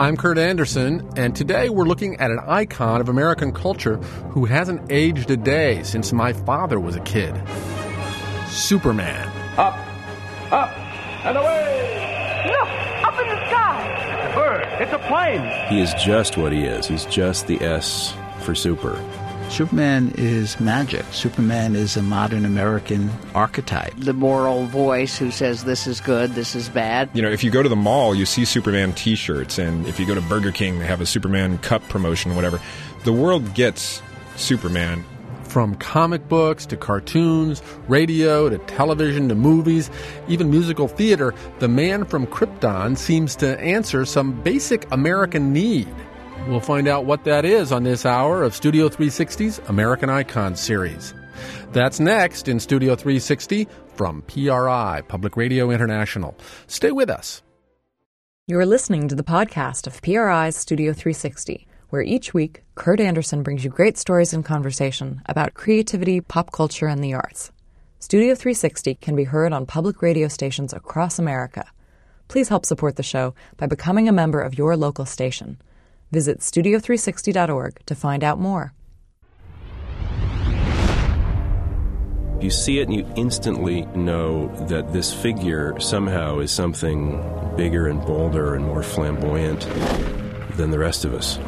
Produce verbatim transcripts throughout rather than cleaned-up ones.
I'm Kurt Anderson, and today we're looking at an icon of American culture who hasn't aged a day since my father was a kid. Superman. Up, up, and away! Look, up in the sky! It's a bird, it's a plane! He is just what he is. He's just the S for super. Superman is magic. Superman is a modern American archetype. The moral voice who says this is good, this is bad. You know, if you go to the mall, you see Superman t-shirts, and if you go to Burger King, they have a Superman cup promotion, whatever. The world gets Superman. From comic books to cartoons, radio to television to movies, even musical theater, the man from Krypton seems to answer some basic American need. We'll find out what that is on this hour of Studio three sixty's American Icons series. That's next in Studio three sixty from P R I, Public Radio International. Stay with us. You're listening to the podcast of P R I's Studio three sixty, where each week Kurt Anderson brings you great stories and conversation about creativity, pop culture, and the arts. Studio three sixty can be heard on public radio stations across America. Please help support the show by becoming a member of your local station. Visit studio three sixty dot org to find out more. You see it and you instantly know that this figure somehow is something bigger and bolder and more flamboyant than the rest of us.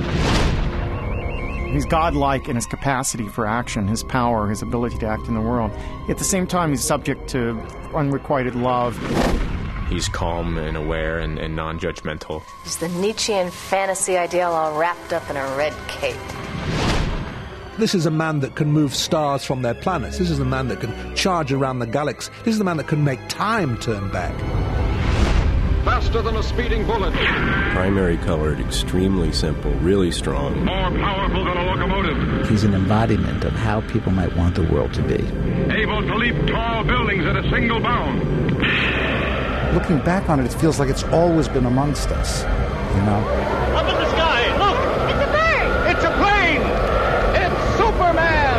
He's godlike in his capacity for action, his power, his ability to act in the world. At the same time, he's subject to unrequited love. He's calm and aware and, and non-judgmental. He's the Nietzschean fantasy ideal all wrapped up in a red cape. This is a man that can move stars from their planets. This is a man that can charge around the galaxy. This is the man that can make time turn back. Faster than a speeding bullet. Primary colored, extremely simple, really strong. More powerful than a locomotive. He's an embodiment of how people might want the world to be. Able to leap tall buildings at a single bound. Looking back on it, it feels like it's always been amongst us, you know? Up in the sky, look! It's a bird! It's a plane! It's Superman!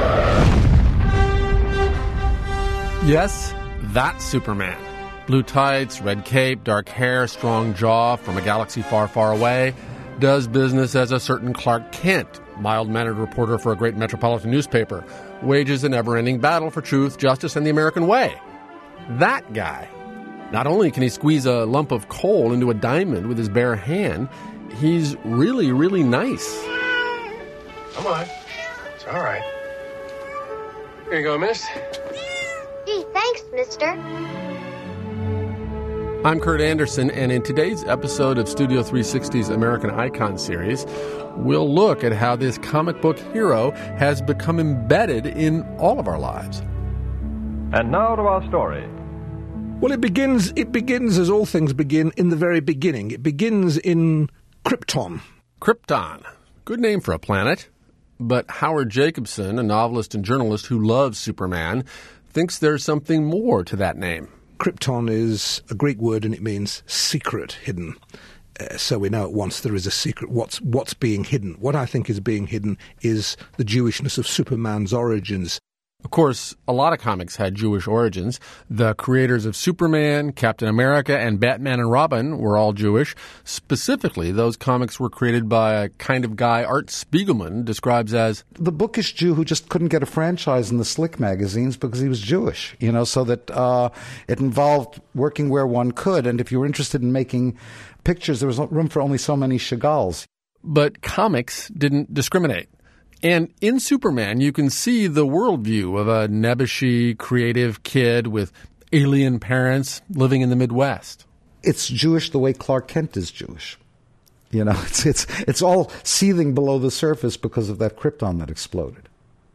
Yes, that's Superman. Blue tights, red cape, dark hair, strong jaw, from a galaxy far, far away. Does business as a certain Clark Kent, mild-mannered reporter for a great metropolitan newspaper. Wages a never-ending battle for truth, justice, and the American way. That guy. Not only can he squeeze a lump of coal into a diamond with his bare hand, he's really, really nice. Come on. It's all right. Here you go, miss. Gee, thanks, mister. I'm Kurt Anderson, and in today's episode of Studio three sixty's American Icon series, we'll look at how this comic book hero has become embedded in all of our lives. And now to our story. Well, it begins, it begins as all things begin, in the very beginning. It begins in Krypton. Krypton. Good name for a planet. But Howard Jacobson, a novelist and journalist who loves Superman, thinks there's something more to that name. Krypton is a Greek word and it means secret, hidden. Uh, so we know at once there is a secret. What's, what's being hidden? What I think is being hidden is the Jewishness of Superman's origins. Of course, a lot of comics had Jewish origins. The creators of Superman, Captain America, and Batman and Robin were all Jewish. Specifically, those comics were created by a kind of guy Art Spiegelman describes as the bookish Jew who just couldn't get a franchise in the slick magazines because he was Jewish, you know, so that uh, it involved working where one could. And if you were interested in making pictures, there was room for only so many Chagalls. But comics didn't discriminate. And in Superman, you can see the worldview of a nebbishy, creative kid with alien parents living in the Midwest. It's Jewish the way Clark Kent is Jewish. You know, it's it's it's all seething below the surface because of that Krypton that exploded.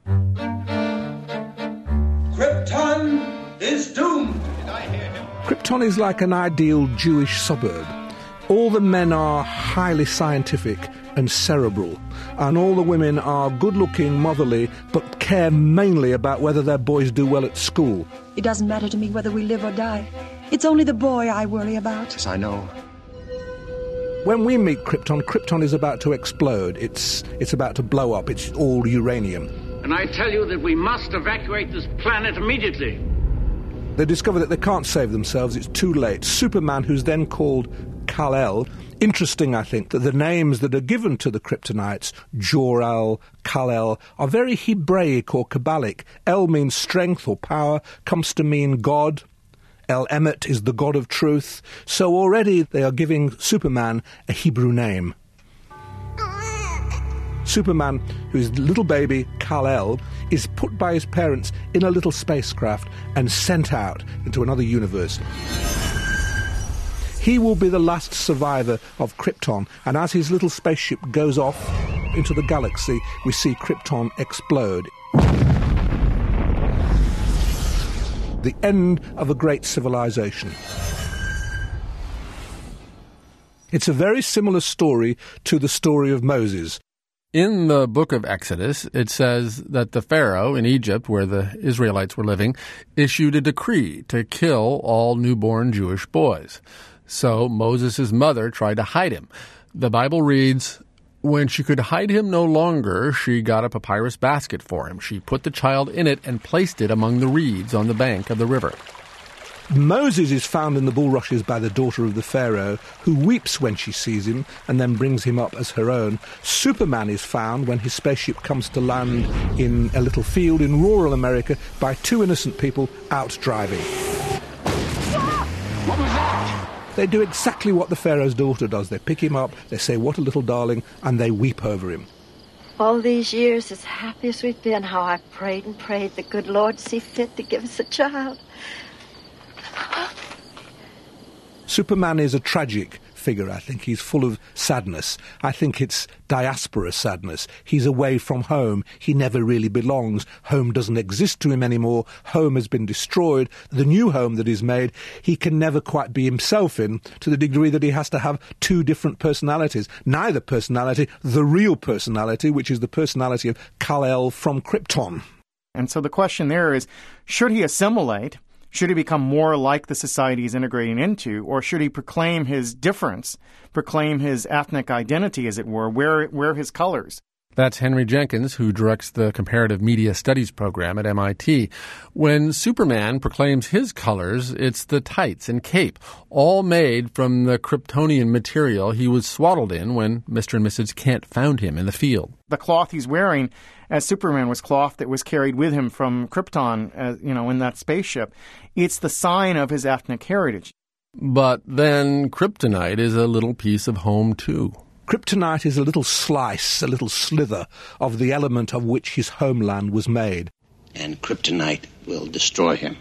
Krypton is doomed. Krypton is like an ideal Jewish suburb. All the men are highly scientific and cerebral, and all the women are good-looking, motherly, but care mainly about whether their boys do well at school. It doesn't matter to me whether we live or die. It's only the boy I worry about. Yes, I know. When we meet Krypton, Krypton is about to explode. It's, it's about to blow up. It's all uranium. And I tell you that we must evacuate this planet immediately. They discover that they can't save themselves. It's too late. Superman, who's then called Kal-El. Interesting, I think, that the names that are given to the Kryptonites, Jor-El, Kal-El, are very Hebraic or Kabbalic. El means strength or power, comes to mean God. El-Emet is the God of truth. So already they are giving Superman a Hebrew name. Superman, whose little baby, Kal-El, is put by his parents in a little spacecraft and sent out into another universe. He will be the last survivor of Krypton, and as his little spaceship goes off into the galaxy, we see Krypton explode. The end of a great civilization. It's a very similar story to the story of Moses. In the book of Exodus, it says that the Pharaoh in Egypt, where the Israelites were living, issued a decree to kill all newborn Jewish boys. So Moses' mother tried to hide him. The Bible reads, "When she could hide him no longer, she got a papyrus basket for him. She put the child in it and placed it among the reeds on the bank of the river." Moses is found in the bulrushes by the daughter of the Pharaoh, who weeps when she sees him and then brings him up as her own. Superman is found when his spaceship comes to land in a little field in rural America by two innocent people out driving. What was that? They do exactly what the Pharaoh's daughter does. They pick him up, they say, "What a little darling," and they weep over him. All these years, as happy as we've been, how I've prayed and prayed the good Lord see fit to give us a child. Superman is a tragic figure, I think. He's full of sadness. I think it's diaspora sadness. He's away from home. He never really belongs. Home doesn't exist to him anymore. Home has been destroyed. The new home that is made, he can never quite be himself in, to the degree that he has to have two different personalities. Neither personality, the real personality, which is the personality of Kal-El from Krypton. And so the question there is, should he assimilate? Should he become more like the society he's integrating into, or should he proclaim his difference, proclaim his ethnic identity, as it were, wear, wear his colors? That's Henry Jenkins, who directs the Comparative Media Studies program at M I T. When Superman proclaims his colors, it's the tights and cape, all made from the Kryptonian material he was swaddled in when Mister and Missus Kent found him in the field. The cloth he's wearing as Superman was cloth that was carried with him from Krypton, uh, you know, in that spaceship. It's the sign of his ethnic heritage. But then kryptonite is a little piece of home, too. Kryptonite is a little slice, a little slither of the element of which his homeland was made. And kryptonite will destroy him.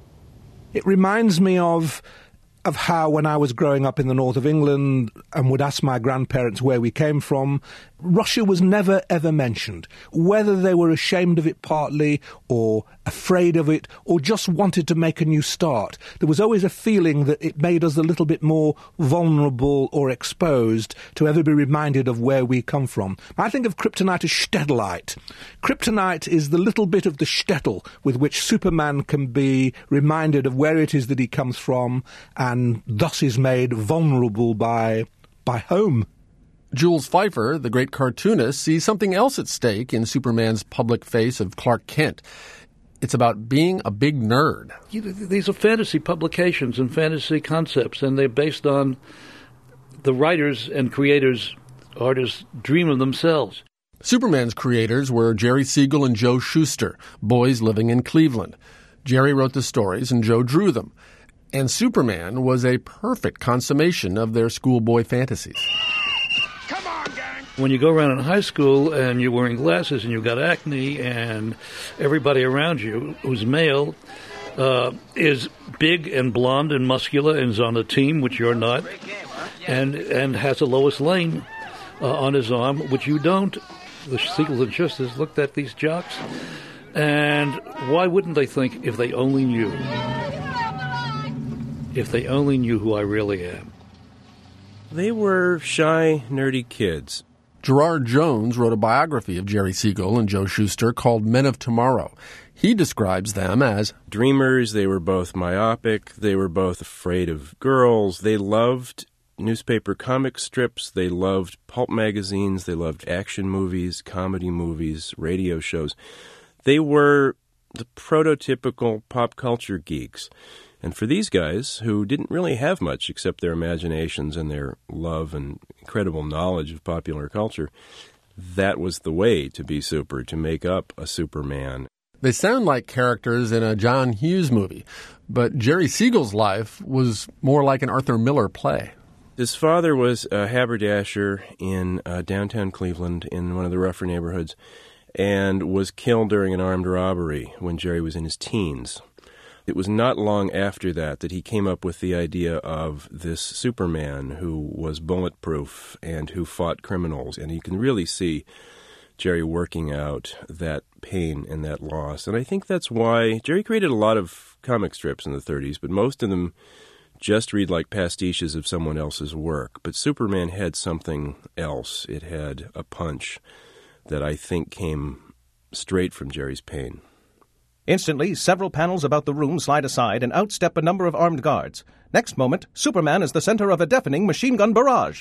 It reminds me of of how when I was growing up in the north of England and would ask my grandparents where we came from, Russia was never, ever mentioned. Whether they were ashamed of it partly, or afraid of it, or just wanted to make a new start, there was always a feeling that it made us a little bit more vulnerable or exposed to ever be reminded of where we come from. I think of kryptonite as shtetlite. Kryptonite is the little bit of the shtetl with which Superman can be reminded of where it is that he comes from, and and thus is made vulnerable by by home. Jules Feiffer, the great cartoonist, sees something else at stake in Superman's public face of Clark Kent. It's about being a big nerd. These are fantasy publications and fantasy concepts, and they're based on the writers and creators, artists' dream of themselves. Superman's creators were Jerry Siegel and Joe Shuster, boys living in Cleveland. Jerry wrote the stories and Joe drew them. And Superman was a perfect consummation of their schoolboy fantasies. Come on, gang! When you go around in high school and you're wearing glasses and you've got acne and everybody around you who's male uh, is big and blonde and muscular and is on a team, which you're not, and, and has a Lois Lane uh, on his arm, which you don't, the Siegels and Schusters looked at these jocks, and why wouldn't they think if they only knew? If they only knew who I really am. They were shy, nerdy kids. Gerard Jones wrote a biography of Jerry Siegel and Joe Shuster called Men of Tomorrow. He describes them as dreamers. They were both myopic. They were both afraid of girls. They loved newspaper comic strips. They loved pulp magazines. They loved action movies, comedy movies, radio shows. They were the prototypical pop culture geeks. And for these guys, who didn't really have much except their imaginations and their love and incredible knowledge of popular culture, that was the way to be super, to make up a Superman. They sound like characters in a John Hughes movie, but Jerry Siegel's life was more like an Arthur Miller play. His father was a haberdasher in uh, downtown Cleveland in one of the rougher neighborhoods and was killed during an armed robbery when Jerry was in his teens. It was not long after that that he came up with the idea of this Superman who was bulletproof and who fought criminals. And you can really see Jerry working out that pain and that loss. And I think that's why Jerry created a lot of comic strips in the thirties, but most of them just read like pastiches of someone else's work. But Superman had something else. It had a punch that I think came straight from Jerry's pain. Instantly, several panels about the room slide aside and outstep a number of armed guards. Next moment, Superman is the center of a deafening machine gun barrage.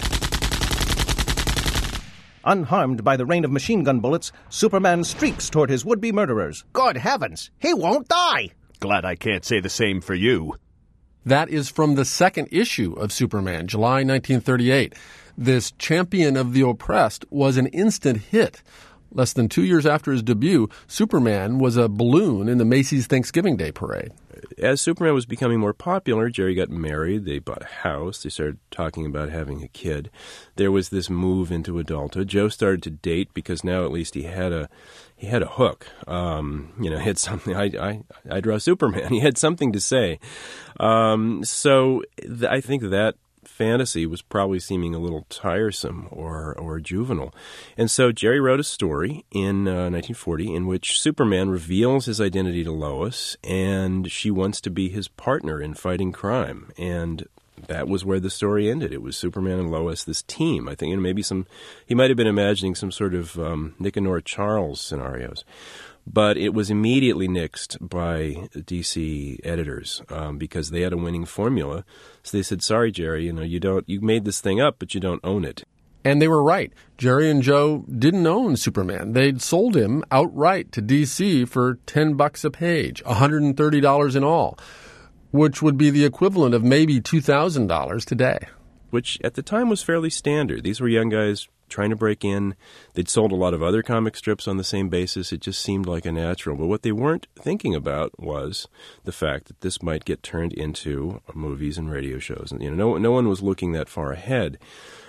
Unharmed by the rain of machine gun bullets, Superman streaks toward his would-be murderers. Good heavens, he won't die! Glad I can't say the same for you. That is from the second issue of Superman, July nineteen thirty-eight. This champion of the oppressed was an instant hit. Less than two years after his debut, Superman was a balloon in the Macy's Thanksgiving Day Parade. As Superman was becoming more popular, Jerry got married, they bought a house, they started talking about having a kid. There was this move into adulthood. Joe started to date because now at least he had a he had a hook. Um, you know, he had something. I, I, I draw Superman. He had something to say. Um, so th- I think that fantasy was probably seeming a little tiresome or or juvenile. And so Jerry wrote a story in uh, nineteen forty in which Superman reveals his identity to Lois, and she wants to be his partner in fighting crime. And that was where the story ended. It was Superman and Lois, this team. I think, you know, maybe some, he might have been imagining some sort of um, Nick and Nora Charles scenarios. But it was immediately nixed by D C editors um, because they had a winning formula. So they said, "Sorry, Jerry, you know, you don't. You made this thing up, but you don't own it." And they were right. Jerry and Joe didn't own Superman. They'd sold him outright to D C for ten bucks a page, one hundred thirty dollars in all, which would be the equivalent of maybe two thousand dollars today. Which at the time was fairly standard. These were young guys trying to break in. They'd sold a lot of other comic strips on the same basis. It just seemed like a natural. But what they weren't thinking about was the fact that this might get turned into movies and radio shows. And you know, no, no one was looking that far ahead.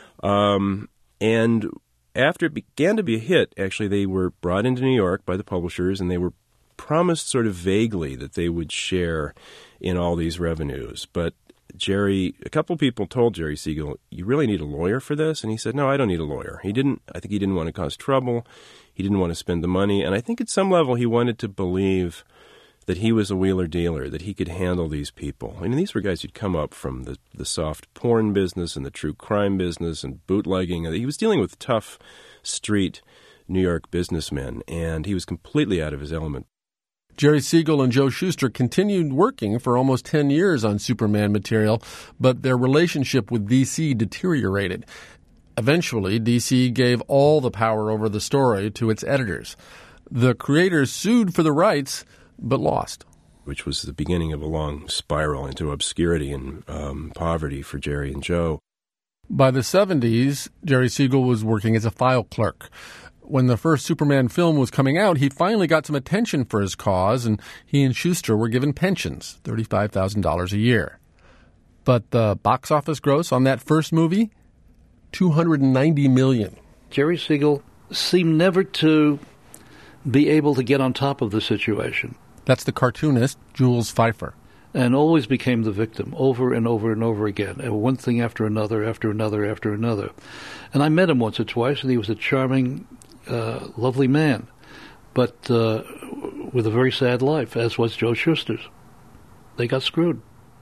Um, and after it began to be a hit, actually, they were brought into New York by the publishers, and they were promised sort of vaguely that they would share in all these revenues. But Jerry, a couple people told Jerry Siegel, "You really need a lawyer for this?" And he said, "No, I don't need a lawyer." He didn't, I think he didn't want to cause trouble. He didn't want to spend the money. And I think at some level he wanted to believe that he was a wheeler dealer, that he could handle these people. I mean, these were guys who'd come up from the, the soft porn business and the true crime business and bootlegging. He was dealing with tough street New York businessmen, and he was completely out of his element. Jerry Siegel and Joe Shuster continued working for almost ten years on Superman material, but their relationship with D C deteriorated. Eventually, D C gave all the power over the story to its editors. The creators sued for the rights, but lost. Which was the beginning of a long spiral into obscurity and um, poverty for Jerry and Joe. By the seventies, Jerry Siegel was working as a file clerk. When the first Superman film was coming out, he finally got some attention for his cause, and he and Shuster were given pensions, thirty-five thousand dollars a year. But the box office gross on that first movie, two hundred ninety million dollars. Jerry Siegel seemed never to be able to get on top of the situation. That's the cartoonist, Jules Feiffer. And always became the victim over and over and over again. And one thing after another, after another, after another. And I met him once or twice, and he was a charming, uh, lovely man, but uh, with a very sad life, as was Joe Shuster's. They got screwed.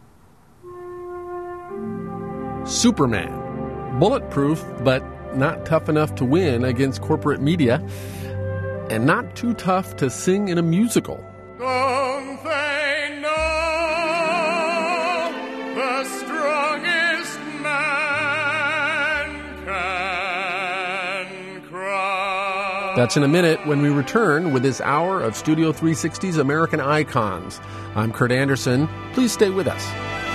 Superman. Bulletproof, but not tough enough to win against corporate media, and not too tough to sing in a musical. Don't they know the strongest man can cry? That's in a minute when we return with this hour of Studio three sixty's American Icons. I'm Kurt Anderson. Please stay with us.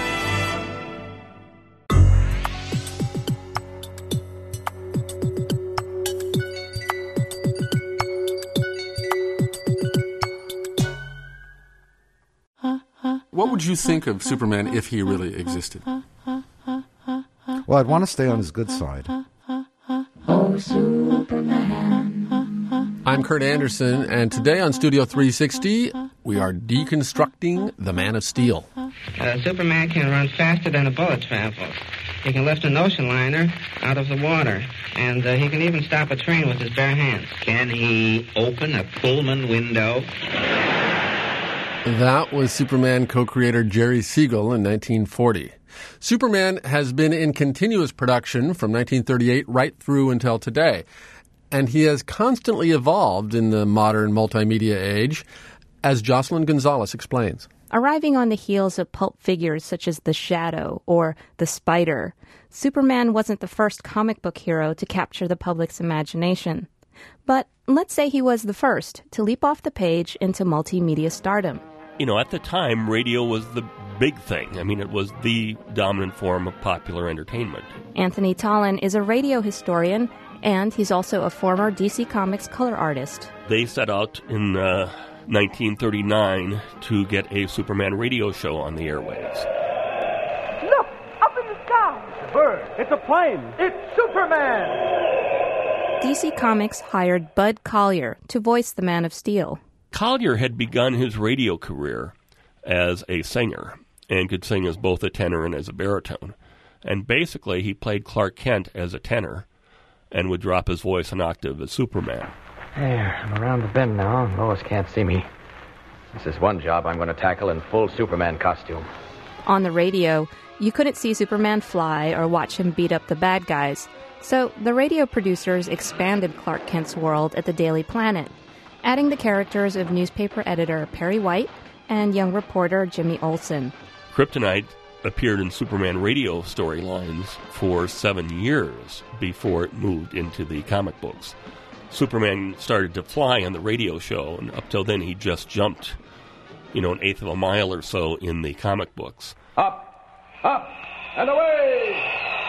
What would you think of Superman if he really existed? Well, I'd want to stay on his good side. Oh, Superman. I'm Kurt Anderson, and today on Studio three sixty, we are deconstructing the Man of Steel. Uh, Superman can run faster than a bullet travels. He can lift an ocean liner out of the water, and uh, he can even stop a train with his bare hands. Can he open a Pullman window? That was Superman co-creator Jerry Siegel in nineteen forty. Superman has been in continuous production from nineteen thirty-eight right through until today, and he has constantly evolved in the modern multimedia age, as Jocelyn Gonzalez explains. Arriving on the heels of pulp figures such as the Shadow or the Spider, Superman wasn't the first comic book hero to capture the public's imagination. But let's say he was the first to leap off the page into multimedia stardom. You know, at the time, radio was the big thing. I mean, it was the dominant form of popular entertainment. Anthony Tollin is a radio historian, and he's also a former D C Comics color artist. They set out in uh, nineteen thirty-nine to get a Superman radio show on the airwaves. Look, up in the sky. It's a bird. It's a plane. It's Superman. D C Comics hired Bud Collyer to voice the Man of Steel. Collyer had begun his radio career as a singer and could sing as both a tenor and as a baritone. And basically, he played Clark Kent as a tenor and would drop his voice an octave as Superman. There, I'm around the bend now. Lois can't see me. This is one job I'm going to tackle in full Superman costume. On the radio, you couldn't see Superman fly or watch him beat up the bad guys. So the radio producers expanded Clark Kent's world at the Daily Planet, adding the characters of newspaper editor Perry White and young reporter Jimmy Olsen. Kryptonite appeared in Superman radio storylines for seven years before it moved into the comic books. Superman started to fly on the radio show, and up till then he just jumped, you know, an eighth of a mile or so in the comic books. Up, up, and away!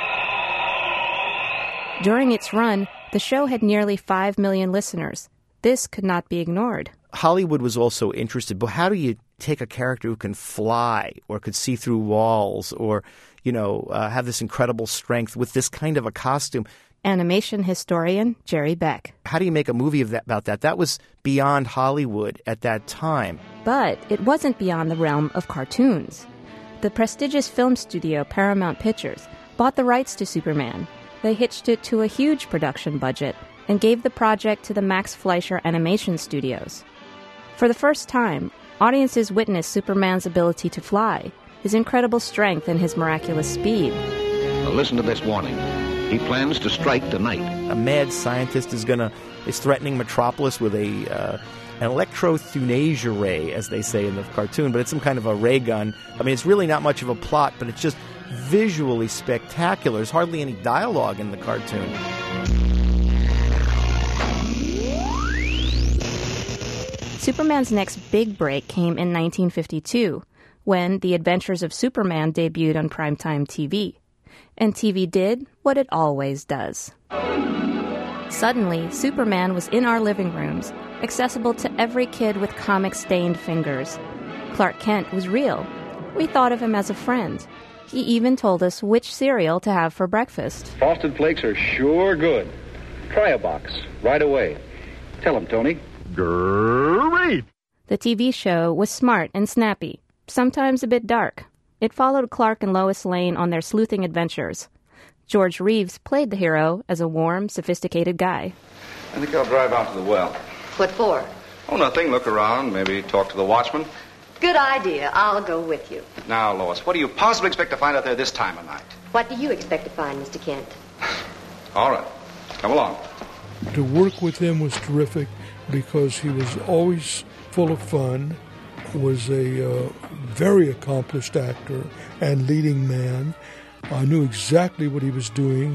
During its run, the show had nearly five million listeners. This could not be ignored. Hollywood was also interested, but how do you take a character who can fly or could see through walls or, you know, uh, have this incredible strength with this kind of a costume? Animation historian Jerry Beck. How do you make a movie of that, about that? That was beyond Hollywood at that time. But it wasn't beyond the realm of cartoons. The prestigious film studio Paramount Pictures bought the rights to Superman. They hitched it to a huge production budget and gave the project to the Max Fleischer Animation Studios. For the first time, audiences witnessed Superman's ability to fly, his incredible strength and his miraculous speed. Now listen to this warning. He plans to strike tonight. A mad scientist is gonna is threatening Metropolis with a uh, an electro-thunasia ray, as they say in the cartoon, but it's some kind of a ray gun. I mean, it's really not much of a plot, but it's just visually spectacular. There's hardly any dialogue in the cartoon. Superman's next big break came in nineteen fifty-two, when The Adventures of Superman debuted on primetime T V. And T V did what it always does. Suddenly, Superman was in our living rooms, accessible to every kid with comic-stained fingers. Clark Kent was real. We thought of him as a friend. He even told us which cereal to have for breakfast. Frosted Flakes are sure good. Try a box right away. Tell him, Tony. Great! The T V show was smart and snappy, sometimes a bit dark. It followed Clark and Lois Lane on their sleuthing adventures. George Reeves played the hero as a warm, sophisticated guy. I think I'll drive out to the well. What for? Oh, nothing. Look around. Maybe talk to the watchman. Good idea. I'll go with you. Now, Lois, what do you possibly expect to find out there this time of night? What do you expect to find, Mister Kent? All right. Come along. To work with him was terrific because he was always full of fun, was a uh, very accomplished actor and leading man. I knew exactly what he was doing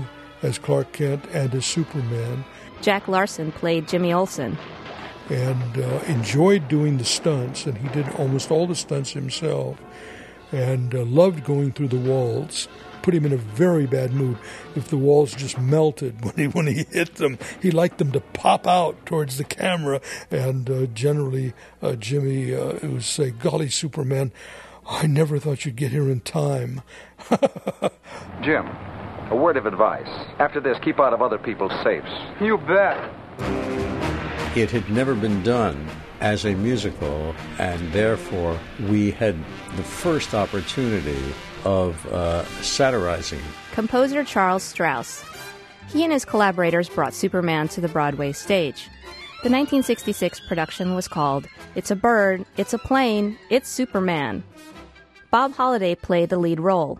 as Clark Kent and as Superman. Jack Larson played Jimmy Olsen. And uh, enjoyed doing the stunts, and he did almost all the stunts himself, and uh, loved going through the walls. Put him in a very bad mood if the walls just melted when he when he hit them. He liked them to pop out towards the camera, and uh, generally uh, Jimmy uh, would say, "Golly, Superman, I never thought you'd get here in time." Jim, a word of advice. After this, keep out of other people's safes. You bet. It had never been done as a musical, and therefore we had the first opportunity of uh, satirizing. Composer Charles Strouse. He and his collaborators brought Superman to the Broadway stage. The nineteen sixty-six production was called It's a Bird, It's a Plane, It's Superman. Bob Holliday played the lead role.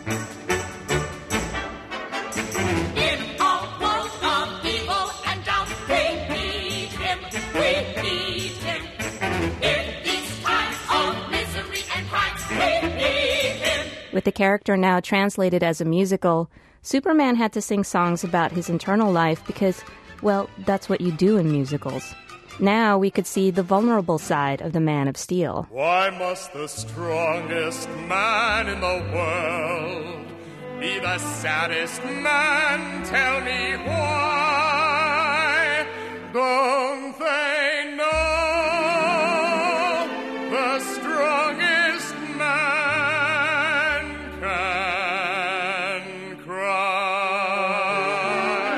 With the character now translated as a musical, Superman had to sing songs about his internal life because, well, that's what you do in musicals. Now we could see the vulnerable side of the Man of Steel. Why must the strongest man in the world be the saddest man? Tell me why. Don't they know the strongest man can cry?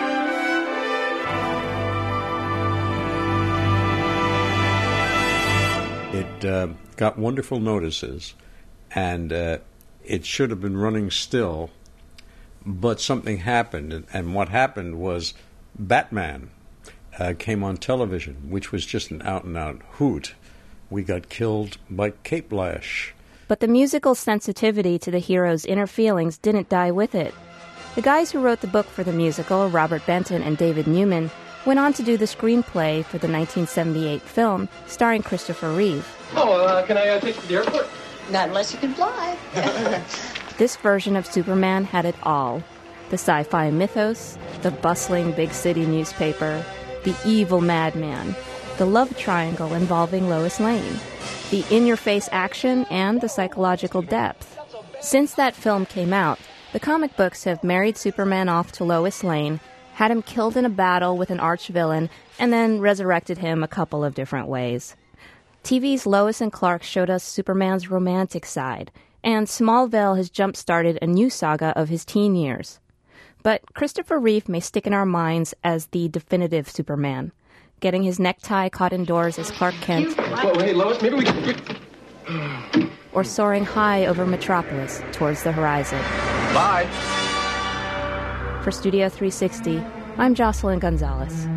It uh, got wonderful notices, and uh, it should have been running still, but something happened, and, and what happened was Batman uh, came on television, which was just an out-and-out hoot. We got killed by Cape Lash. But the musical sensitivity to the hero's inner feelings didn't die with it. The guys who wrote the book for the musical, Robert Benton and David Newman, went on to do the screenplay for the nineteen seventy-eight film starring Christopher Reeve. Oh, uh, can I uh, take you to the airport? Not unless you can fly. This version of Superman had it all. The sci-fi mythos, the bustling big city newspaper, the evil madman, the love triangle involving Lois Lane, the in-your-face action, and the psychological depth. Since that film came out, the comic books have married Superman off to Lois Lane, had him killed in a battle with an arch-villain, and then resurrected him a couple of different ways. T V's Lois and Clark showed us Superman's romantic side, and Smallville has jump-started a new saga of his teen years. But Christopher Reeve may stick in our minds as the definitive Superman, getting his necktie caught indoors as Clark Kent, Well, hey, Lois, maybe we can... or soaring high over Metropolis towards the horizon. Bye. For Studio three sixty, I'm Jocelyn Gonzalez.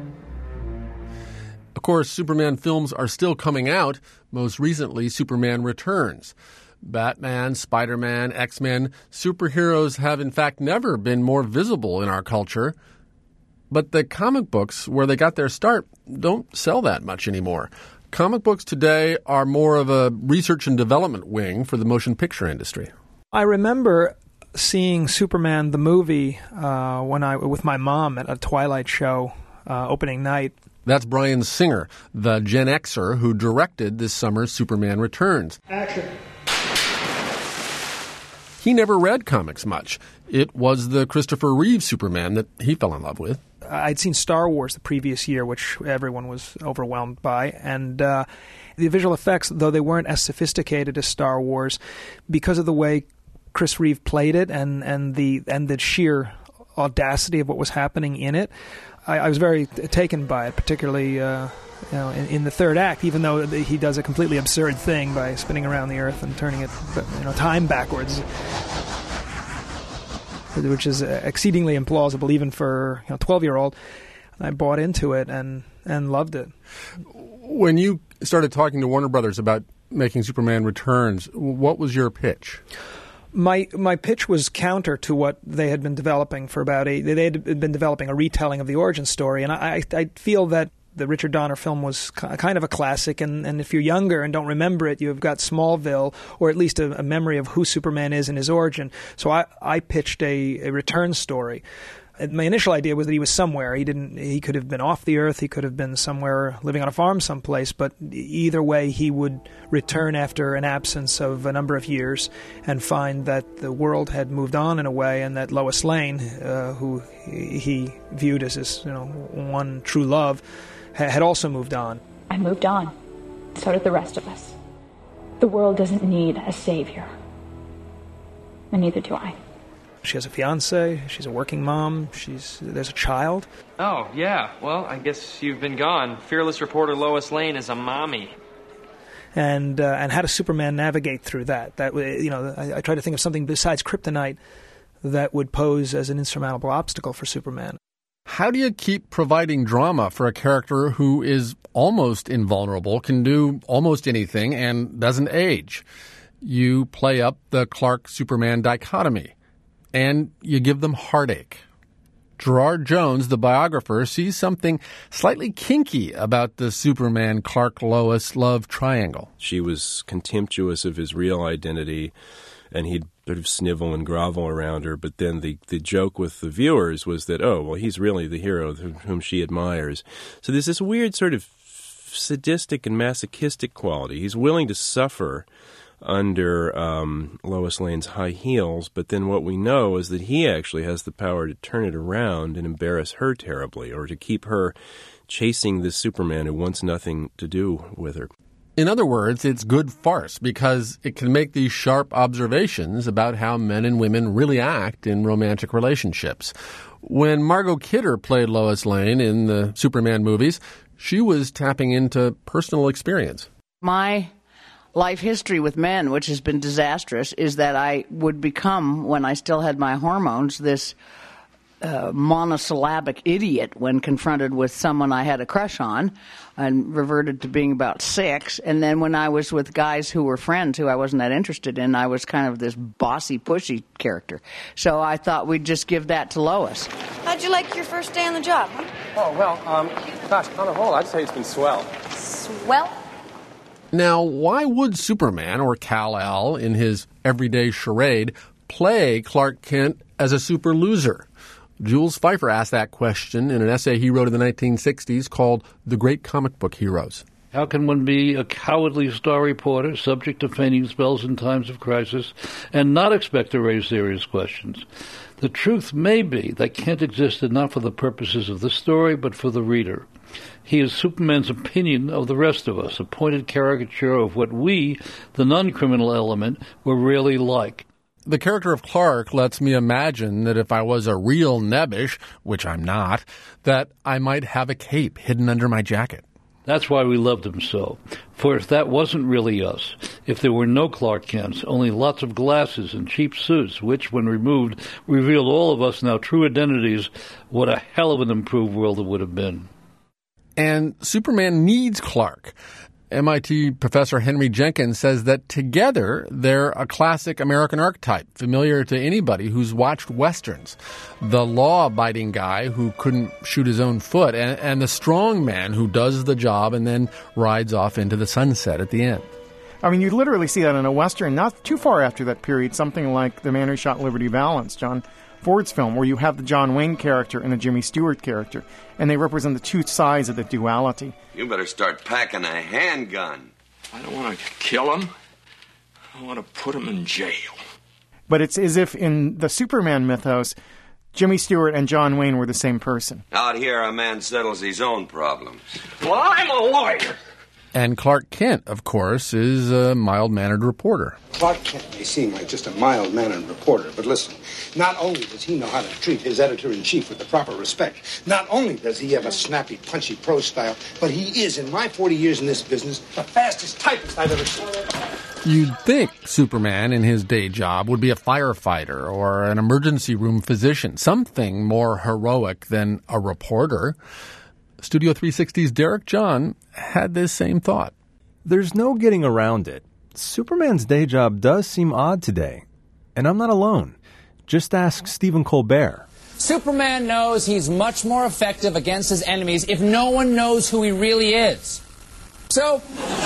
Of course, Superman films are still coming out. Most recently, Superman Returns. Batman, Spider-Man, X-Men, superheroes have in fact never been more visible in our culture. But the comic books, where they got their start, don't sell that much anymore. Comic books today are more of a research and development wing for the motion picture industry. I remember seeing Superman the movie uh, when I with my mom at a Twilight show uh, opening night. That's Bryan Singer, the Gen Xer who directed this summer's Superman Returns. Action. He never read comics much. It was the Christopher Reeve Superman that he fell in love with. I'd seen Star Wars the previous year, which everyone was overwhelmed by, and uh, the visual effects, though they weren't as sophisticated as Star Wars, because of the way Chris Reeve played it and, and the and the sheer audacity of what was happening in it, I, I was very taken by it, particularly uh, you know, in, in the third act, even though he does a completely absurd thing by spinning around the Earth and turning it, you know, time backwards, which is exceedingly implausible even for you know, a twelve-year-old. I bought into it and, and loved it. When you started talking to Warner Brothers about making Superman Returns, what was your pitch? My my pitch was counter to what they had been developing for about eight. They had been developing a retelling of the origin story, and I, I feel that the Richard Donner film was kind of a classic, and, and if you're younger and don't remember it, you've got Smallville, or at least a, a memory of who Superman is and his origin. So I, I pitched a, a return story My initial idea was that he was somewhere. He didn't. He could have been off the Earth. He could have been somewhere living on a farm someplace. But either way, he would return after an absence of a number of years and find that the world had moved on in a way, and that Lois Lane, uh, who he viewed as his, you know, one true love, ha- had also moved on. I moved on. So did the rest of us. The world doesn't need a savior. And neither do I. She has a fiance, she's a working mom, she's there's a child. Oh, yeah. Well, I guess you've been gone. Fearless reporter Lois Lane is a mommy. And uh, and how does Superman navigate through that? That you know, I, I try to think of something besides kryptonite that would pose as an insurmountable obstacle for Superman. How do you keep providing drama for a character who is almost invulnerable, can do almost anything, and doesn't age? You play up the Clark-Superman dichotomy, and you give them heartache. Gerard Jones, the biographer, sees something slightly kinky about the Superman-Clark-Lois love triangle. She was contemptuous of his real identity, and he'd sort of snivel and grovel around her. But then the, the joke with the viewers was that, oh, well, he's really the hero whom she admires. So there's this weird sort of sadistic and masochistic quality. He's willing to suffer under um, Lois Lane's high heels, but then what we know is that he actually has the power to turn it around and embarrass her terribly, or to keep her chasing this Superman who wants nothing to do with her. In other words, it's good farce because it can make these sharp observations about how men and women really act in romantic relationships. When Margot Kidder played Lois Lane in the Superman movies, she was tapping into personal experience. My life history with men, which has been disastrous, is that I would become, when I still had my hormones, this uh, monosyllabic idiot when confronted with someone I had a crush on, and reverted to being about six. And then when I was with guys who were friends who I wasn't that interested in, I was kind of this bossy, pushy character. So I thought we'd just give that to Lois. How'd you like your first day on the job, huh? Oh, well, um, gosh, on the whole, I'd say it's been swell. Swell? Now, why would Superman, or Kal-El, in his everyday charade, play Clark Kent as a super loser? Jules Feiffer asked that question in an essay he wrote in the nineteen sixties called The Great Comic Book Heroes. How can one be a cowardly star reporter subject to fainting spells in times of crisis and not expect to raise serious questions? The truth may be that Kent existed not for the purposes of the story, but for the reader. He is Superman's opinion of the rest of us, a pointed caricature of what we, the non-criminal element, were really like. The character of Clark lets me imagine that if I was a real Nebbish, which I'm not, that I might have a cape hidden under my jacket. That's why we loved him so. For if that wasn't really us, if there were no Clark Kents, only lots of glasses and cheap suits, which, when removed, revealed all of us in our true identities, what a hell of an improved world it would have been. And Superman needs Clark. M I T professor Henry Jenkins says that together they're a classic American archetype, familiar to anybody who's watched Westerns. The law-abiding guy who couldn't shoot his own foot, and, and the strong man who does the job and then rides off into the sunset at the end. I mean, you literally see that in a Western not too far after that period, something like The Man Who Shot Liberty Valance, John Ford's film, where you have the John Wayne character and the Jimmy Stewart character, and they represent the two sides of the duality. You better start packing a handgun. I don't want to kill him. I want to put him in jail. But it's as if in the Superman mythos, Jimmy Stewart and John Wayne were the same person. Out here, a man settles his own problems. Well, I'm a lawyer. And Clark Kent, of course, is a mild-mannered reporter. Clark Kent may seem like just a mild-mannered reporter, but listen, not only does he know how to treat his editor-in-chief with the proper respect, not only does he have a snappy, punchy prose style, but he is, in my forty years in this business, the fastest typist I've ever seen. You'd think Superman, in his day job, would be a firefighter or an emergency room physician, something more heroic than a reporter. Studio three sixty's Derek John had this same thought. There's no getting around it. Superman's day job does seem odd today. And I'm not alone. Just ask Stephen Colbert. Superman knows he's much more effective against his enemies if no one knows who he really is. So,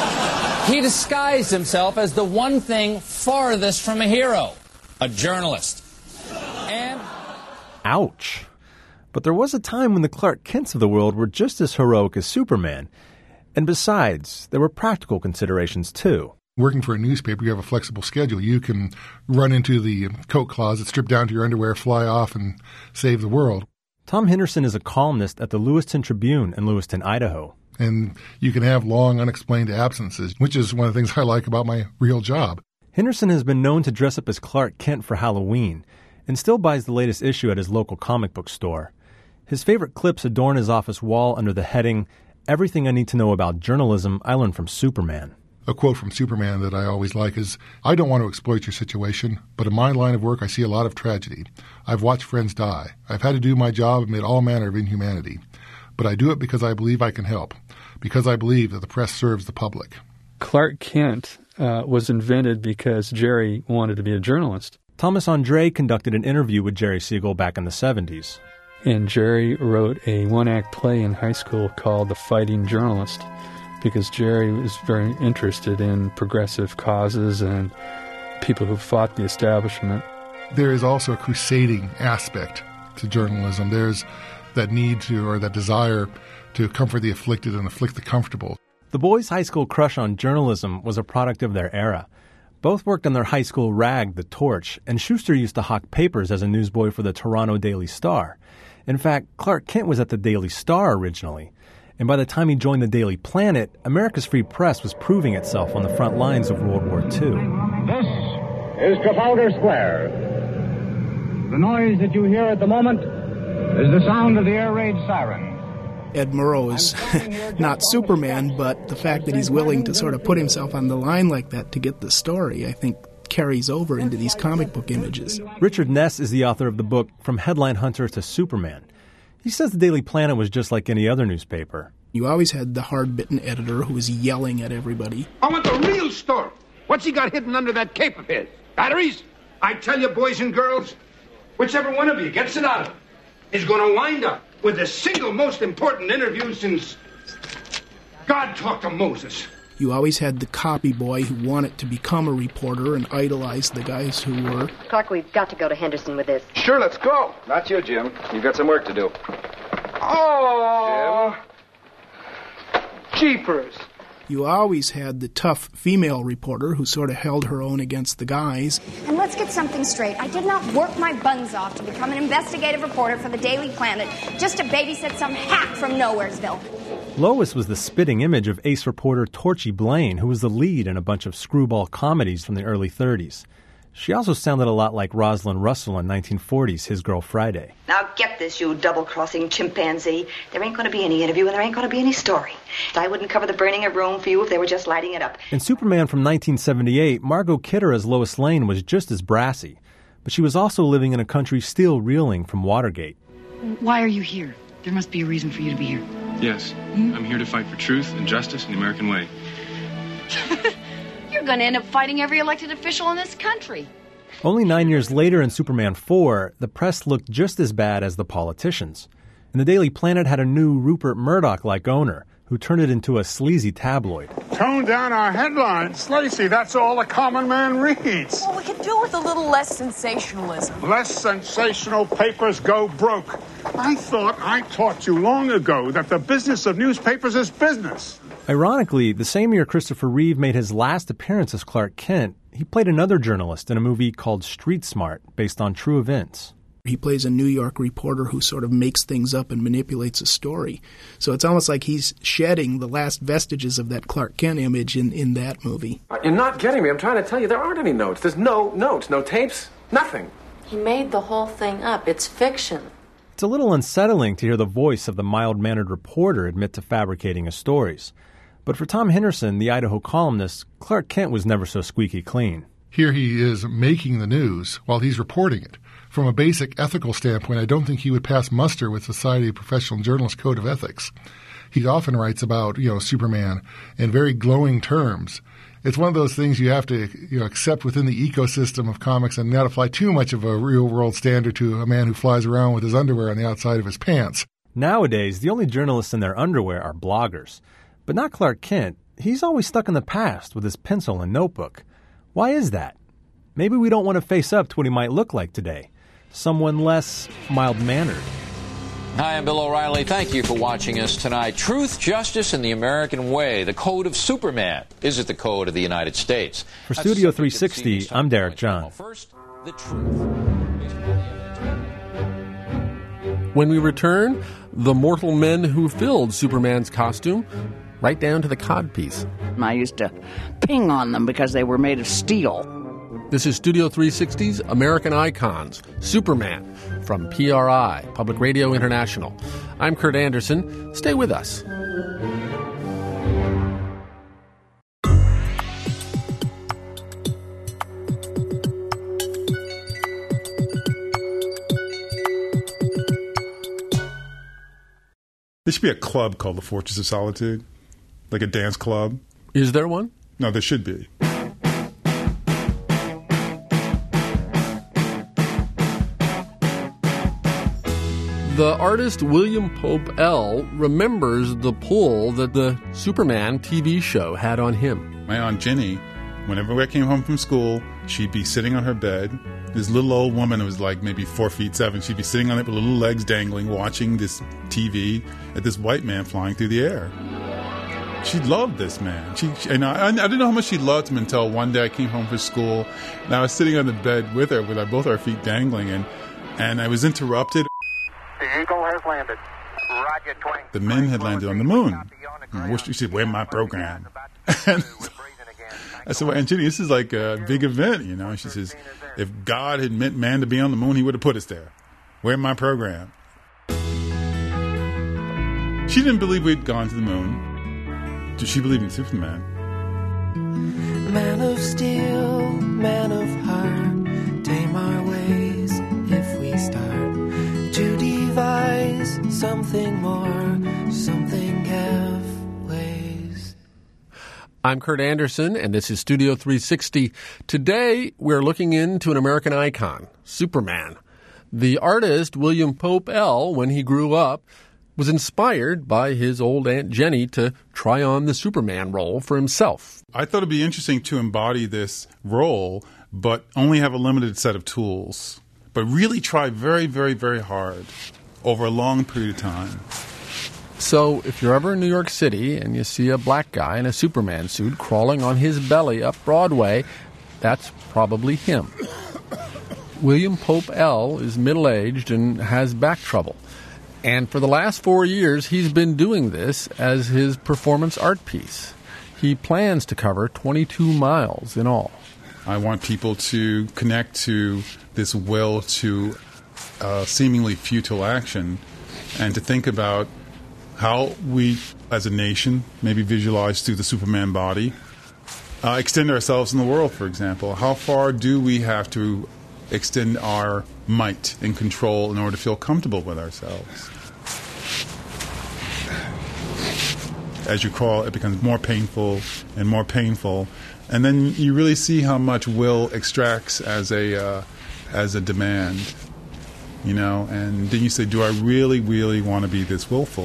he disguised himself as the one thing farthest from a hero, a journalist. And... Ouch. But there was a time when the Clark Kents of the world were just as heroic as Superman. And besides, there were practical considerations, too. Working for a newspaper, you have a flexible schedule. You can run into the coat closet, strip down to your underwear, fly off, and save the world. Tom Henderson is a columnist at the Lewiston Tribune in Lewiston, Idaho. And you can have long, unexplained absences, which is one of the things I like about my real job. Henderson has been known to dress up as Clark Kent for Halloween and still buys the latest issue at his local comic book store. His favorite clips adorn his office wall under the heading, "Everything I Need to Know About Journalism I Learned from Superman." A quote from Superman that I always like is, "I don't want to exploit your situation, but in my line of work I see a lot of tragedy. I've watched friends die. I've had to do my job amid all manner of inhumanity. But I do it because I believe I can help, because I believe that the press serves the public." Clark Kent uh, was invented because Jerry wanted to be a journalist. Thomas Andre conducted an interview with Jerry Siegel back in the seventies. And Jerry wrote a one-act play in high school called The Fighting Journalist, because Jerry was very interested in progressive causes and people who fought the establishment. There is also a crusading aspect to journalism. There's that need to, or that desire to comfort the afflicted and afflict the comfortable. The boys' high school crush on journalism was a product of their era. Both worked on their high school rag, The Torch, and Schuster used to hawk papers as a newsboy for the Toronto Daily Star. In fact, Clark Kent was at the Daily Star originally, and by the time he joined the Daily Planet, America's Free Press was proving itself on the front lines of World War Two. This is Trafalgar Square. The noise that you hear at the moment is the sound of the air raid siren. Ed Murrow is not Superman, but the fact that he's willing to sort of put himself on the line like that to get the story, I think, carries over into these comic book images. Richard Ness is the author of the book From Headline Hunter to Superman. He says the Daily Planet was just like any other newspaper. You always had the hard-bitten editor who was yelling at everybody. I want the real story. What's he got hidden under that cape of his? Batteries? I tell you, boys and girls, whichever one of you gets it out of him is going to wind up with the single most important interview since God talked to Moses. You always had the copy boy who wanted to become a reporter and idolized the guys who were. Clark, we've got to go to Henderson with this. Sure, let's go. Not you, Jim. You've got some work to do. Oh, Jim. Jeepers. You always had the tough female reporter who sort of held her own against the guys. And let's get something straight. I did not work my buns off to become an investigative reporter for the Daily Planet just to babysit some hack from Nowheresville. Lois was the spitting image of ace reporter Torchy Blaine, who was the lead in a bunch of screwball comedies from the early thirties. She also sounded a lot like Rosalind Russell in nineteen forties His Girl Friday. Now get this, you double-crossing chimpanzee. There ain't going to be any interview and there ain't going to be any story. I wouldn't cover the burning of Rome for you if they were just lighting it up. In Superman from nineteen seventy-eight, Margot Kidder as Lois Lane was just as brassy, but she was also living in a country still reeling from Watergate. Why are you here? There must be a reason for you to be here. Yes, hmm? I'm here to fight for truth and justice in the American way. You're going to end up fighting every elected official in this country. Only nine years later in Superman four, the press looked just as bad as the politicians. And the Daily Planet had a new Rupert Murdoch-like owner who turned it into a sleazy tabloid. Tone down our headlines, Lacey. That's all a common man reads. Well, we could do with a little less sensationalism. Less sensational papers go broke. I thought I taught you long ago that the business of newspapers is business. Ironically, the same year Christopher Reeve made his last appearance as Clark Kent, he played another journalist in a movie called Street Smart, based on true events. He plays a New York reporter who sort of makes things up and manipulates a story. So it's almost like he's shedding the last vestiges of that Clark Kent image in, in that movie. You're not getting me. I'm trying to tell you, there aren't any notes. There's no notes, no tapes, nothing. He made the whole thing up. It's fiction. It's a little unsettling to hear the voice of the mild-mannered reporter admit to fabricating his stories. But for Tom Henderson, the Idaho columnist, Clark Kent was never so squeaky clean. Here he is making the news while he's reporting it. From a basic ethical standpoint, I don't think he would pass muster with Society of Professional Journalists Code of Ethics. He often writes about, you know, Superman in very glowing terms. It's one of those things you have to, you know, accept within the ecosystem of comics and not apply too much of a real-world standard to a man who flies around with his underwear on the outside of his pants. Nowadays, the only journalists in their underwear are bloggers. But not Clark Kent. He's always stuck in the past with his pencil and notebook. Why is that? Maybe we don't want to face up to what he might look like today. Someone less mild-mannered. Hi, I'm Bill O'Reilly. Thank you for watching us tonight. Truth, Justice, and the American Way. The Code of Superman. Is it the code of the United States? For Studio three sixty, I'm Derek John. First, the truth. When we return, the mortal men who filled Superman's costume, right down to the codpiece. I used to ping on them because they were made of steel. This is Studio three sixty's American Icons, Superman, from P R I, Public Radio International. I'm Kurt Anderson. Stay with us. There should be a club called the Fortress of Solitude, like a dance club. Is there one? No, there should be. The artist William Pope L. remembers the pull that the Superman T V show had on him. My Aunt Jenny, whenever I came home from school, she'd be sitting on her bed. This little old woman who was like maybe four feet seven, she'd be sitting on it with little legs dangling, watching this T V at this white man flying through the air. She loved this man. She, she and I, I didn't know how much she loved him until one day I came home from school, and I was sitting on the bed with her with our, both our feet dangling, and, and I was interrupted. The Eagle has landed. Roger, twang. The men had landed on the moon. And she said, "Where's my program?" And I said, "Well, Aunt Jenny, this is like a big event, you know." And she says, "If God had meant man to be on the moon, he would have put us there. Where's my program?" She didn't believe we'd gone to the moon. She believed in Superman. Man of steel, man of heart, tame our ways if we start to devise something more, something halfways. I'm Kurt Anderson, and this is Studio three sixty. Today, we're looking into an American icon, Superman. The artist, William Pope L., when he grew up, was inspired by his old Aunt Jenny to try on the Superman role for himself. I thought it'd be interesting to embody this role, but only have a limited set of tools. But really try very, very, very hard over a long period of time. So if you're ever in New York City and you see a black guy in a Superman suit crawling on his belly up Broadway, that's probably him. William Pope L. is middle-aged and has back trouble. And for the last four years, he's been doing this as his performance art piece. He plans to cover twenty-two miles in all. I want people to connect to this will to uh, seemingly futile action and to think about how we, as a nation, maybe visualize through the Superman body, uh, extend ourselves in the world, for example. How far do we have to extend our might and control in order to feel comfortable with ourselves? As you crawl, it becomes more painful and more painful. And then you really see how much will extracts as a uh, as a demand, you know. And then you say, do I really, really want to be this willful?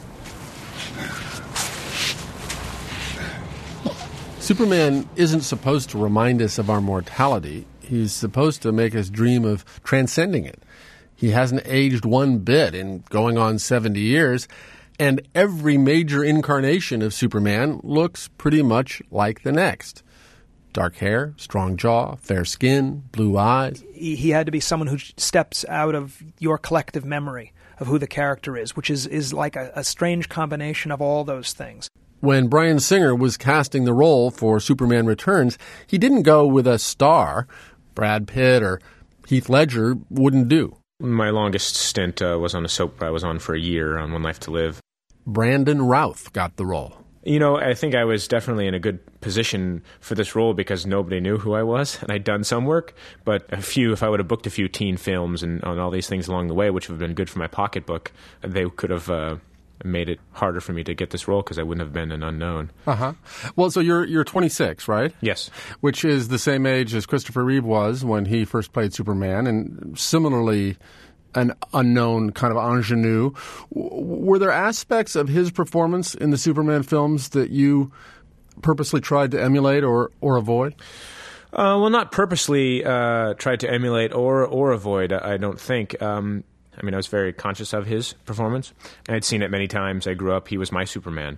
Superman isn't supposed to remind us of our mortality. He's supposed to make us dream of transcending it. He hasn't aged one bit in going on seventy years, and every major incarnation of Superman looks pretty much like the next. Dark hair, strong jaw, fair skin, blue eyes. He had to be someone who steps out of your collective memory of who the character is, which is, is like a, a strange combination of all those things. When Bryan Singer was casting the role for Superman Returns, he didn't go with a star. Brad Pitt or Heath Ledger wouldn't do. My longest stint uh, was on a soap I was on for a year on One Life to Live. Brandon Routh got the role. You know, I think I was definitely in a good position for this role because nobody knew who I was, and I'd done some work, but a few, if I would have booked a few teen films and on all these things along the way, which would have been good for my pocketbook, they could have uh, made it harder for me to get this role because I wouldn't have been an unknown. Uh-huh. Well, so you're you're twenty-six, right? Yes. Which is the same age as Christopher Reeve was when he first played Superman, and similarly an unknown kind of ingenue. Were there aspects of his performance in the Superman films that you purposely tried to emulate or, or avoid? Uh, well, not purposely uh, tried to emulate or or avoid, I don't think. Um, I mean, I was very conscious of his performance. I'd seen it many times. I grew up, he was my Superman.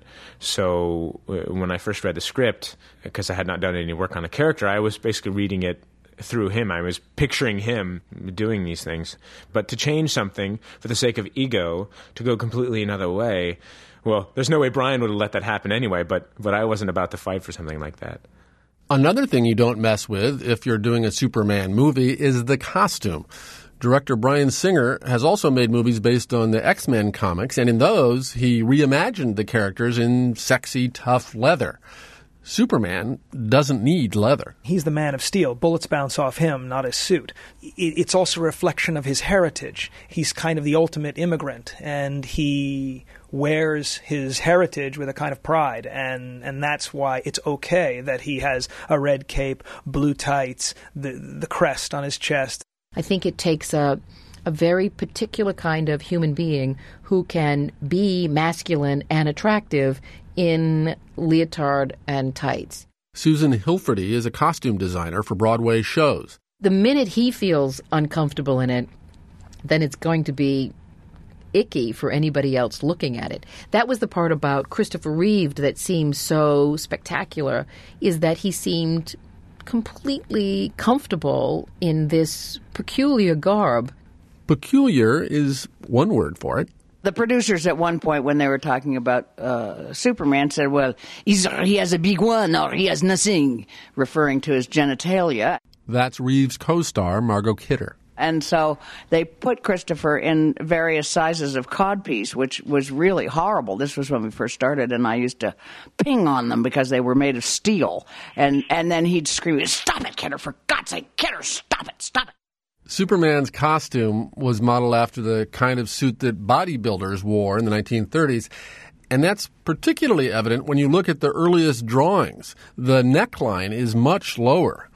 So uh, when I first read the script, because I had not done any work on the character, I was basically reading it through him. I was picturing him doing these things. But to change something for the sake of ego, to go completely another way, well, there's no way Brian would have let that happen anyway, but, but I wasn't about to fight for something like that. Another thing you don't mess with if you're doing a Superman movie is the costume. Director Bryan Singer has also made movies based on the X-Men comics, and in those, he reimagined the characters in sexy, tough leather. Superman doesn't need leather. He's the Man of Steel. Bullets bounce off him, not his suit. It's also a reflection of his heritage. He's kind of the ultimate immigrant, and he wears his heritage with a kind of pride, and, and that's why it's okay that he has a red cape, blue tights, the, the crest on his chest. I think it takes a, a very particular kind of human being who can be masculine and attractive in leotard and tights. Susan Hilferty is a costume designer for Broadway shows. The minute he feels uncomfortable in it, then it's going to be icky for anybody else looking at it. That was the part about Christopher Reeve that seemed so spectacular, is that he seemed completely comfortable in this peculiar garb. Peculiar is one word for it. The producers at one point, when they were talking about uh, Superman, said, well, he's, he has a big one or he has nothing, referring to his genitalia. That's Reeves' co-star, Margot Kidder. And so they put Christopher in various sizes of codpiece, which was really horrible. This was when we first started, and I used to ping on them because they were made of steel. And, and then he'd scream, stop it, Kidder, for God's sake, Kidder, stop it, stop it. Superman's costume was modeled after the kind of suit that bodybuilders wore in the nineteen thirties, and that's particularly evident when you look at the earliest drawings. The neckline is much lower.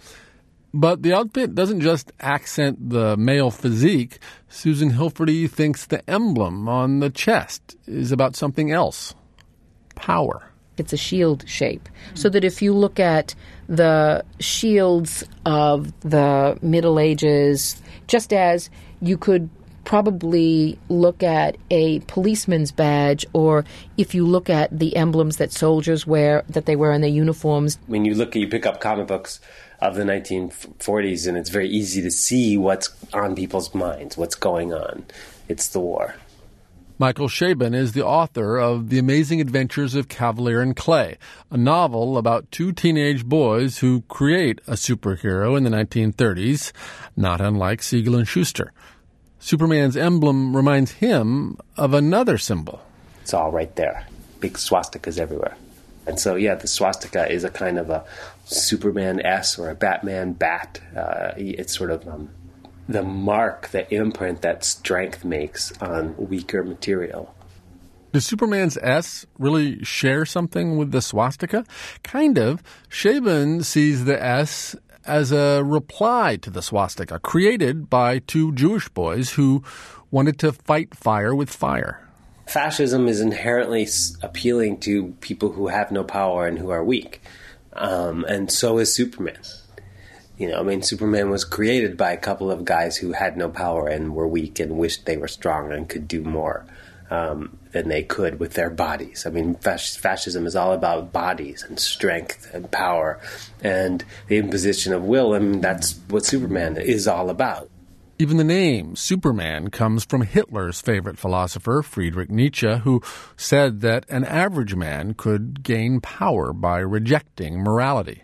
But the outfit doesn't just accent the male physique. Susan Hilferty thinks the emblem on the chest is about something else. Power. It's a shield shape, so that if you look at the shields of the Middle Ages, just as you could probably look at a policeman's badge, or if you look at the emblems that soldiers wear, that they wear on their uniforms. When you look at, you pick up comic books of the nineteen forties, and it's very easy to see what's on people's minds, what's going on. It's the war. Michael Chabon is the author of The Amazing Adventures of Kavalier and Clay, a novel about two teenage boys who create a superhero in the nineteen thirties, not unlike Siegel and Schuster. Superman's emblem reminds him of another symbol. It's all right there. Big swastikas everywhere. And so, yeah, the swastika is a kind of a Superman S or a Batman bat. Uh, it's sort of um, the mark, the imprint that strength makes on weaker material. Does Superman's S really share something with the swastika? Kind of. Chabon sees the S as a reply to the swastika, created by two Jewish boys who wanted to fight fire with fire. Fascism is inherently appealing to people who have no power and who are weak. Um, and so is Superman. You know, I mean, Superman was created by a couple of guys who had no power and were weak and wished they were strong and could do more um, than they could with their bodies. I mean, fas- fascism is all about bodies and strength and power and the imposition of will. I mean, that's what Superman is all about. Even the name Superman comes from Hitler's favorite philosopher, Friedrich Nietzsche, who said that an average man could gain power by rejecting morality.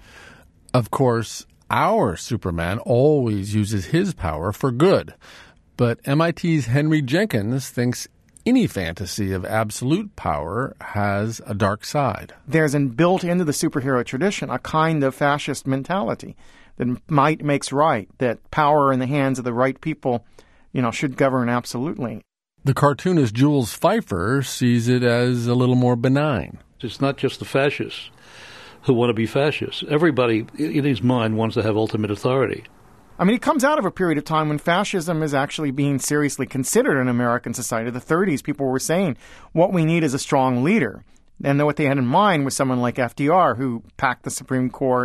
Of course, our Superman always uses his power for good, but M I T's Henry Jenkins thinks any fantasy of absolute power has a dark side. There's an built into the superhero tradition a kind of fascist mentality that might makes right, that power in the hands of the right people, you know, should govern absolutely. The cartoonist Jules Pfeiffer sees it as a little more benign. It's not just the fascists who want to be fascists. Everybody in his mind wants to have ultimate authority. I mean, it comes out of a period of time when fascism is actually being seriously considered in American society. The thirties, people were saying, what we need is a strong leader. And what they had in mind was someone like F D R, who packed the Supreme Court,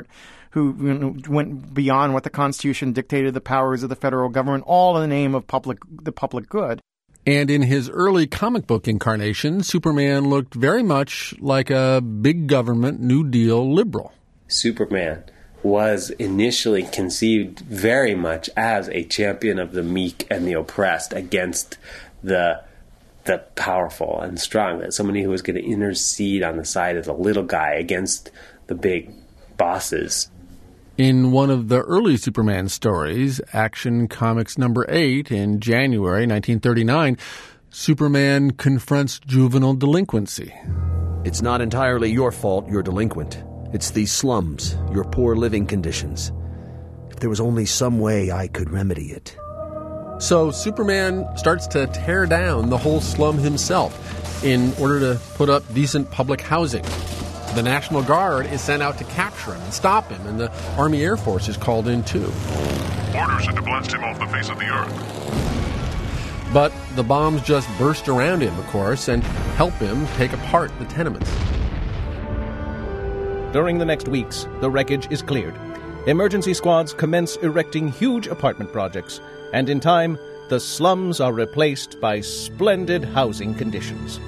who you know, went beyond what the Constitution dictated, the powers of the federal government, all in the name of public the public good. And in his early comic book incarnation, Superman looked very much like a big government New Deal liberal. Superman was initially conceived very much as a champion of the meek and the oppressed against the the powerful and strong, that somebody who was going to intercede on the side of the little guy against the big bosses. In one of the early Superman stories, Action Comics number eight, in January nineteen thirty-nine, Superman confronts juvenile delinquency. It's not entirely your fault you're delinquent. It's these slums, your poor living conditions. If there was only some way I could remedy it. So Superman starts to tear down the whole slum himself in order to put up decent public housing. The National Guard is sent out to capture him and stop him, and the Army Air Force is called in too. Orders are to blast him off the face of the earth. But the bombs just burst around him, of course, and help him take apart the tenements. During the next weeks, the wreckage is cleared. Emergency squads commence erecting huge apartment projects, and in time, the slums are replaced by splendid housing conditions.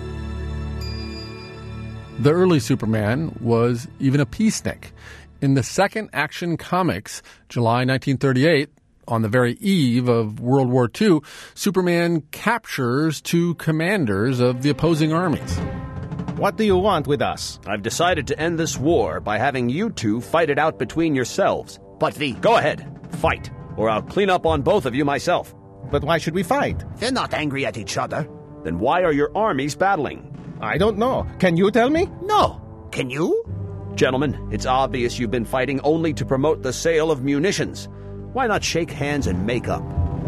The early Superman was even a peacenik. In the second Action Comics, July nineteen thirty-eight, on the very eve of World War Two, Superman captures two commanders of the opposing armies. What do you want with us? I've decided to end this war by having you two fight it out between yourselves. But the... Go ahead, fight, or I'll clean up on both of you myself. But why should we fight? They're not angry at each other. Then why are your armies battling? I don't know. Can you tell me? No. Can you? Gentlemen, it's obvious you've been fighting only to promote the sale of munitions. Why not shake hands and make up?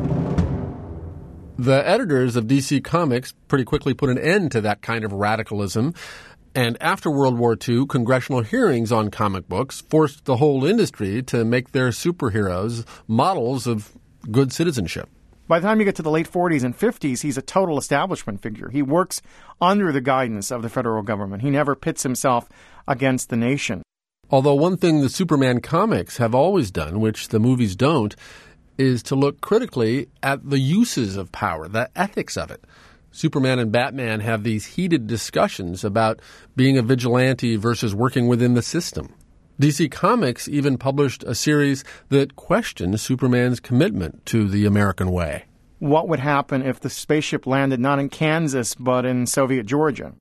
The editors of D C Comics pretty quickly put an end to that kind of radicalism. And after World War Two, congressional hearings on comic books forced the whole industry to make their superheroes models of good citizenship. By the time you get to the late forties and fifties, he's a total establishment figure. He works under the guidance of the federal government. He never pits himself against the nation. Although one thing the Superman comics have always done, which the movies don't, is to look critically at the uses of power, the ethics of it. Superman and Batman have these heated discussions about being a vigilante versus working within the system. D C Comics even published a series that questioned Superman's commitment to the American way. What would happen if the spaceship landed not in Kansas, but in Soviet Georgia?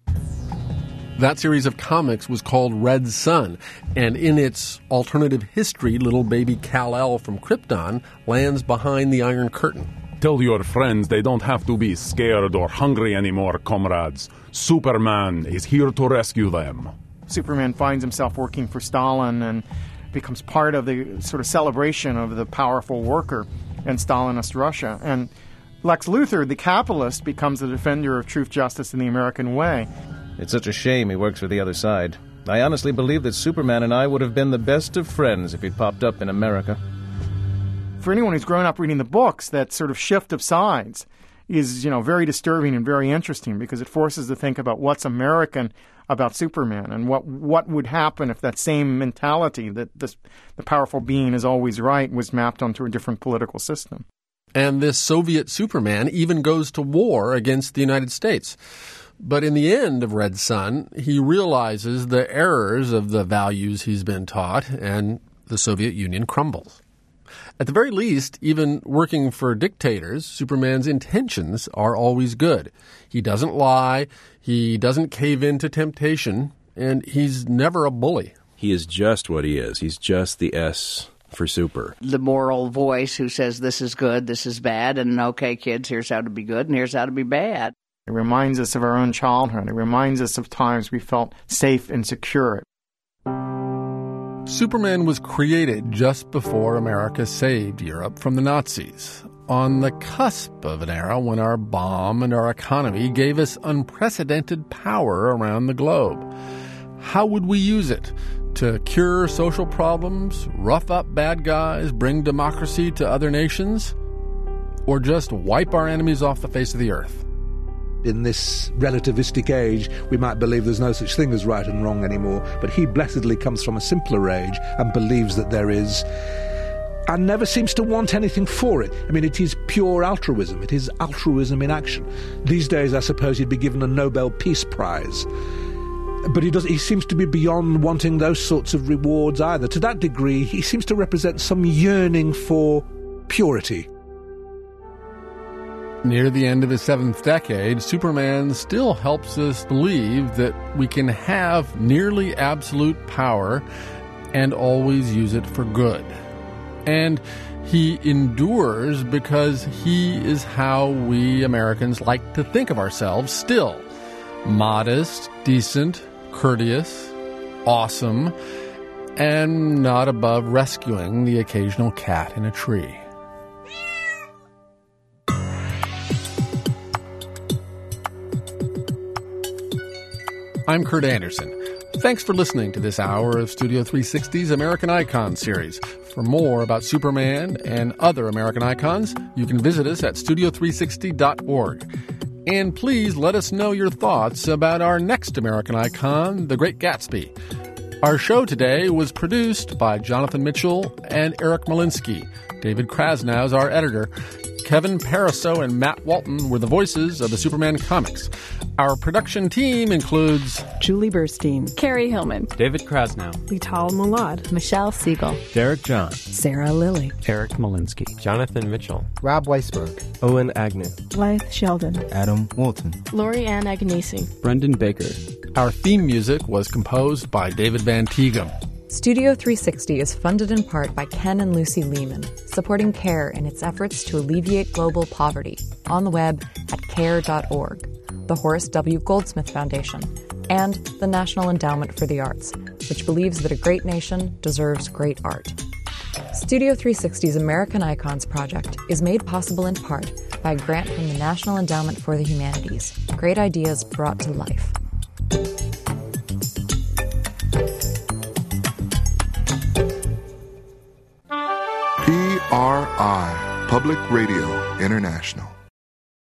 That series of comics was called Red Sun, and in its alternative history, little baby Kal-El from Krypton lands behind the Iron Curtain. Tell your friends they don't have to be scared or hungry anymore, comrades. Superman is here to rescue them. Superman finds himself working for Stalin and becomes part of the sort of celebration of the powerful worker in Stalinist Russia. And Lex Luthor, the capitalist, becomes the defender of truth, justice, and the American way. It's such a shame he works for the other side. I honestly believe that Superman and I would have been the best of friends if he'd popped up in America. For anyone who's grown up reading the books, that sort of shift of sides is, you know, very disturbing and very interesting because it forces to think about what's American about Superman and what what would happen if that same mentality that this, the powerful being is always right was mapped onto a different political system. And this Soviet Superman even goes to war against the United States. But in the end of Red Sun, he realizes the errors of the values he's been taught, and the Soviet Union crumbles. At the very least, even working for dictators, Superman's intentions are always good. He doesn't lie, he doesn't cave in to temptation, and he's never a bully. He is just what he is. He's just the S for super. The moral voice who says this is good, this is bad, and okay, kids, here's how to be good, and here's how to be bad. It reminds us of our own childhood. It reminds us of times we felt safe and secure. Superman was created just before America saved Europe from the Nazis, on the cusp of an era when our bomb and our economy gave us unprecedented power around the globe. How would we use it? To cure social problems, rough up bad guys, bring democracy to other nations? Or just wipe our enemies off the face of the earth? In this relativistic age, we might believe there's no such thing as right and wrong anymore, but he blessedly comes from a simpler age and believes that there is, and never seems to want anything for it. I mean, it is pure altruism. It is altruism in action. These days, I suppose he'd be given a Nobel Peace Prize. But he does. He seems to be beyond wanting those sorts of rewards either. To that degree, he seems to represent some yearning for purity. Near the end of his seventh decade, Superman still helps us believe that we can have nearly absolute power and always use it for good. And he endures because he is how we Americans like to think of ourselves still. Modest, decent, courteous, awesome, and not above rescuing the occasional cat in a tree. I'm Kurt Anderson. Thanks for listening to this hour of Studio three sixty's American Icon series. For more about Superman and other American icons, you can visit us at studio three sixty dot org. And please let us know your thoughts about our next American icon, The Great Gatsby. Our show today was produced by Jonathan Mitchell and Eric Malinsky. David Krasnow is our editor. Kevin Pariseau and Matt Walton were the voices of the Superman comics. Our production team includes Julie Burstein, Carrie Hillman, David Krasnow, Lital Mulad, Michelle Siegel, Derek John, Sarah Lilly, Eric Malinsky, Jonathan Mitchell, Rob Weisberg, Owen Agnew, Blythe Sheldon, Adam Walton, Lori Ann Agnesi, Brendan Baker. Our theme music was composed by David Van Tighem. Studio three sixty is funded in part by Ken and Lucy Lehman, supporting CARE in its efforts to alleviate global poverty on the web at care dot org, the Horace W. Goldsmith Foundation, and the National Endowment for the Arts, which believes that a great nation deserves great art. Studio three sixty's American Icons project is made possible in part by a grant from the National Endowment for the Humanities. Great ideas brought to life. P R I, Public Radio International.